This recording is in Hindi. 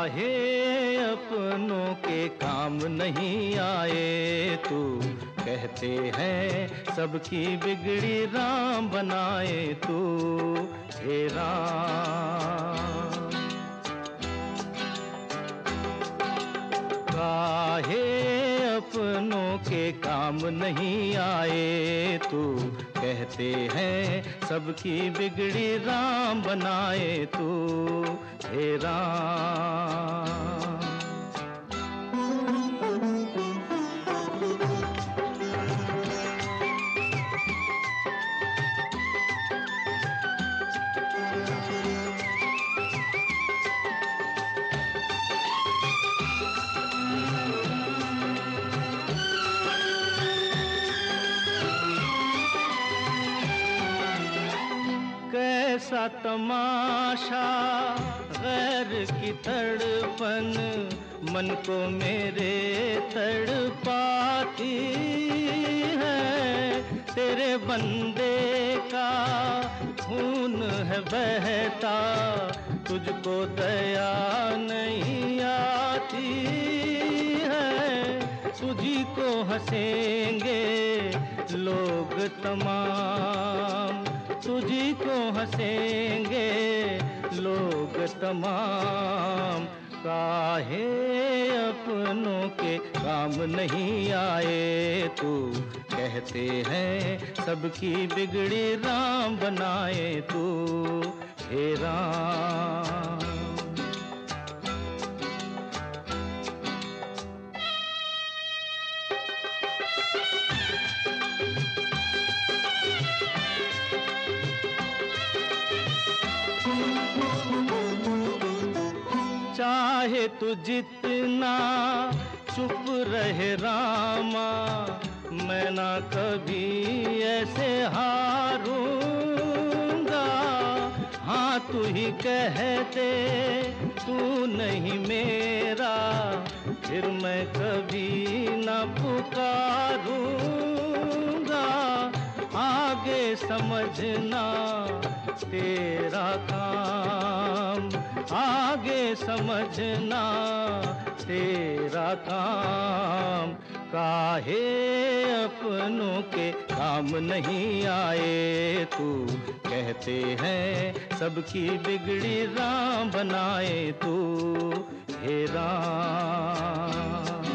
काहे अपनों के काम नहीं आए तू, कहते हैं सबकी बिगड़ी राम बनाए तू, हे राम। काहे अपनों के काम नहीं आए तू, कहते हैं सबकी बिगड़ी राम बनाए तू, हे राम। कैसा तमाशा गैर की तड़पन मन को मेरे तड़पाती है, तेरे बंदे का खून है बहता, तुझको दया नहीं आती है, तुझी को हंसेंगे लोग तमाम, तुझी को हंसेंगे लोग तमाम, काहे अपनों के काम नहीं आए तू, कहते हैं सबकी बिगड़ी राम बनाए तू, हे राम। चाहे तू जितना चुप रहे रामा, मैं ना कभी ऐसे हारूंगा, हाँ तू ही कह दे तू नहीं मेरा, फिर मैं कभी ना पुकारूंगा, आगे समझना तेरा काम, आगे समझना तेरा काम, काहे अपनों के काम नहीं आए तू, कहते हैं सबकी बिगड़ी राम बनाए तू, हे राम।